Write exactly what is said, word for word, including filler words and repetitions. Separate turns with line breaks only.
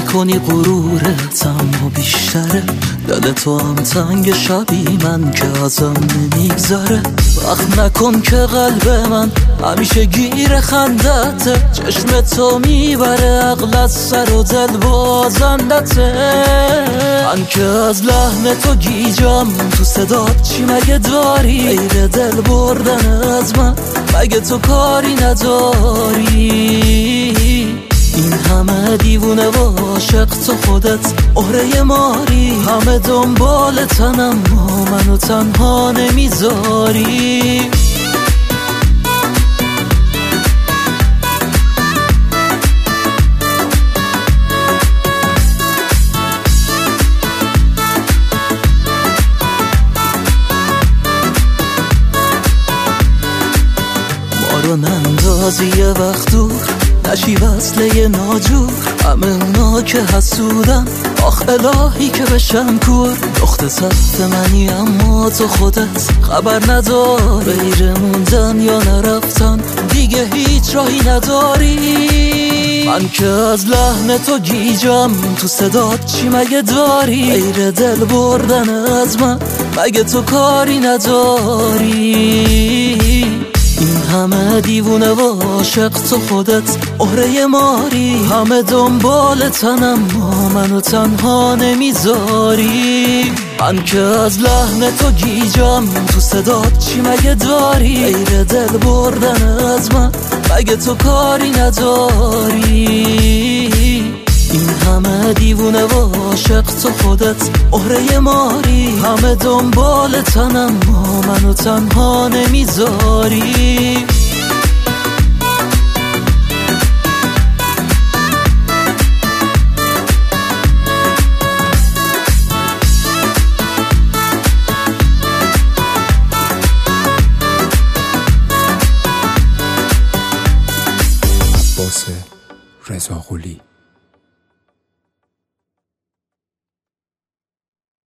میکنی غرورت اما بیشتره، دل تو هم تنگ شبی من که ازم نمیگذره. وقت نکن که قلب من همیشه گیر خندته، چشم تو میبره عقل از سر و دل بازندته. من که از لحن تو گیجم، تو صدات چی مگه داری؟ غیر دل بردن از من مگه تو کاری نداری؟ این همه دیوونه و عاشق تو خودت عهره ماری، همه دنبال تنم و منو تنها نمیذاری. ما رو نندازی یه وقت دور، نشی وصله ناجور، همه اونا که حسودن آخ الهی که بشم کور. دخت سخت منی اما تو خودت خبر ندار، غیر موندن یا نرفتن دیگه هیچ راهی نداری. من که از لحن تو گیجم، تو صدات چی مگه داری؟ غیر دل بردن از من مگه تو کاری نداری؟ این همه دیوونه و عاشق تو خودت عهره ماری، همه دنبال تنم و منو تنها نمیذاری. من که از لحن تو گیجم، تو صدات چی مگه داری؟ غیر دل بردن از من مگه تو کاری نداری؟ این همه دیوونه و عاشق تو خودت عهره ماری، همه دنبال تنم و منو تنها نمیذاری.
عباس رضاقلی.